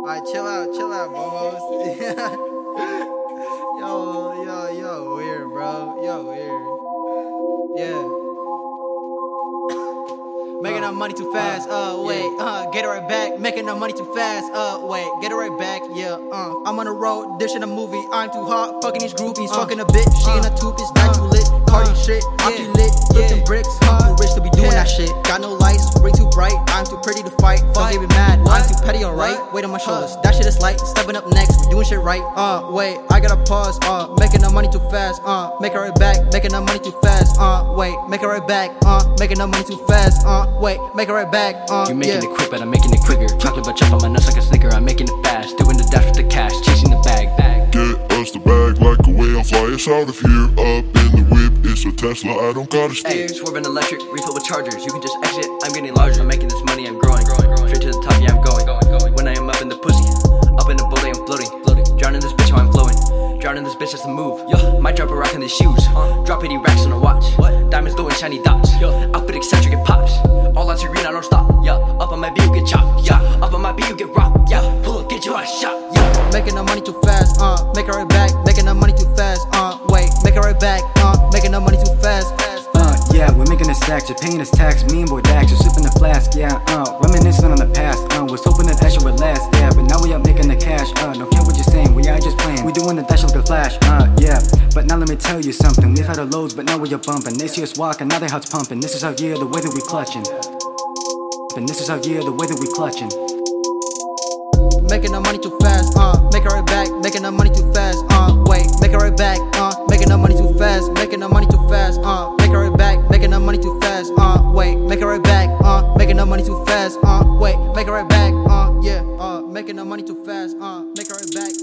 Alright, chill out, Momos. Yo, weird, bro. Yo, weird. Yeah. Making up money too fast, get it right back. Making up money too fast, get it right back, I'm on the road, dishing a movie. I'm too hot, fucking these groupies, fucking a bitch. She in a two-piece, night too lit, party shit. I'm too lit, flipping bricks. I'm too rich to be doing that shit. Got no lights, ring too bright. I'm too pretty to fight, don't get me mad. I'm too petty, alright. Weight on my shoulders, that shit is light. Stepping up next, we doing shit right. I gotta pause, making up money too fast, make it right back. Making up money too fast, make it right back, making up money too fast, make it right back, You're making it quick, but I'm making it quicker. Chocolate but chop on my nuts like a Snicker. I'm making it fast, doing the dash with the cash, chasing the bag. Get us the bag like a way, I'll fly us out of here. Up in the whip, it's a Tesla, I don't gotta steer. Hey, swerving electric, refill with chargers. You can just exit, I'm getting larger. I'm making this money, I'm growing. Straight to the top, yeah, I'm going. When I am up in the pussy, up in the boat, I'm floating. Drowning this bitch, how I'm flowing. Drowning this bitch, that's the move. Might drop a rock in these shoes. Drop 80 racks on a watch. Diamonds glowing, shiny dots. Outfit eccentric, it pops. All out to green, I don't stop. Up on my beat, you get chopped. Up on my beat, you get rocked. Pull up, get your ass shot. Making up money too fast, make it right back. Making up money too fast, make it right back. Making up money too fast. Yeah, we're making a stack, you're paying us tax, me and boy Dax, you're sipping the flask, reminiscing on the past, was hoping that shit would last, but now we up making the cash, don't care what you're saying, we are just playing, we doing the dash like a flash, but now let me tell you something, we've had our lows, but now we are bumping, they see us walking, now their hearts pumping, this is our year, the way that we clutching, and this is our year, the way that we clutching. Making up money too fast, make it right back. Making up money too fast, make it right back. Making up money too fast, making up money too fast, make it right back. Making up money too fast, make it right back. Making up money too fast, make it right back. Making up money too fast, make it right back.